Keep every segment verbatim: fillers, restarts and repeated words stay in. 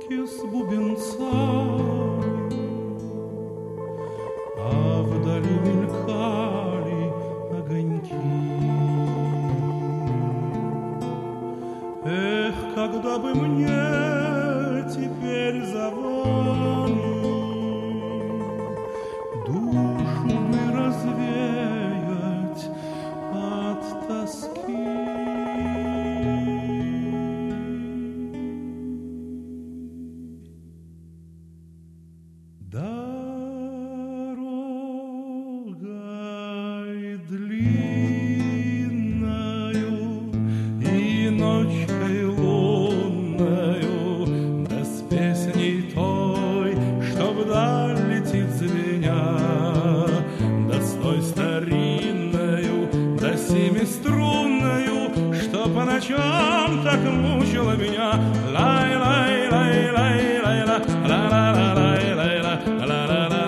руки с бубенцами, а вдали мелькали огоньки. Эх, когда бы мне теперь за вами душу бы развеять от тоски. Дорогой длинною и ночкой лунною, да с песней той, что вдаль летит звеня, да с той старинною, да семиструнною, что по ночам так мучила меня. Лай-лай-лай-лай-лай-ла, ла-ла-ла-лай-лай-ла, ла-ла-ла.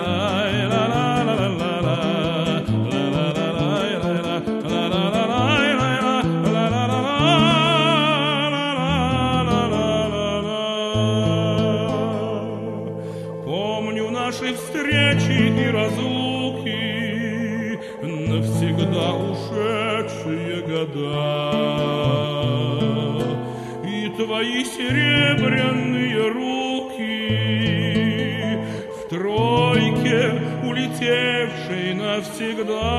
Помню наши встречи и разлуки, навсегда ушедшие года, и твои серебряные руки в тройке, улетевшей навсегда.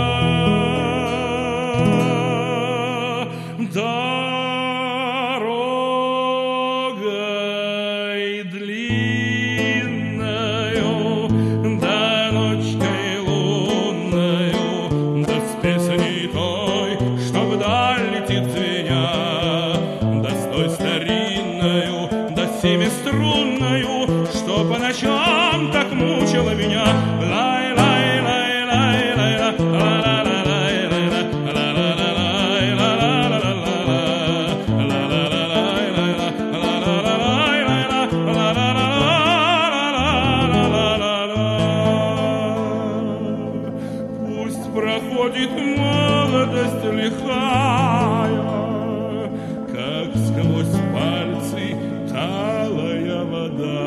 Дорогой длинною, да ночкой лунною, да с песней той, что вдаль летит звеня, да с той старинною, да семиструнною, что по ночам так мучила меня. Лай-лай-лай-лай-лай-ла, ла-ла-ла-лай-лай-ла, пусть проходит молодость лихая, как сквозь пальцы талая вода.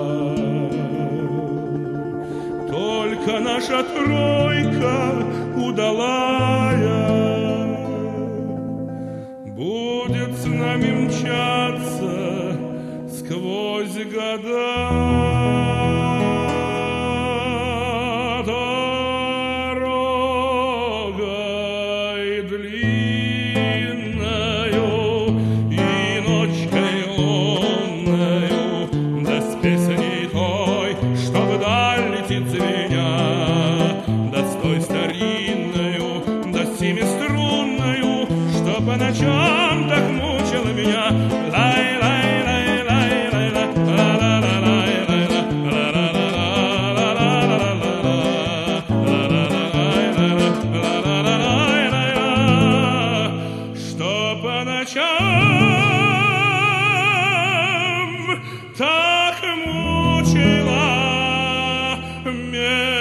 Только наша тройка удалая будет с нами мчаться сквозь года. Дорогой длинною и ночкой лунною, да с песней той, что вдаль летит звеня, да с той старинною, да семиструнною, что по ночам так мучила меня. Лай-лай-лай-лай-лай-ла, ла-ла-ла-лай-лай-ла, ла-ла-ла-лай-лай-ла, что по ночам так мучила меня.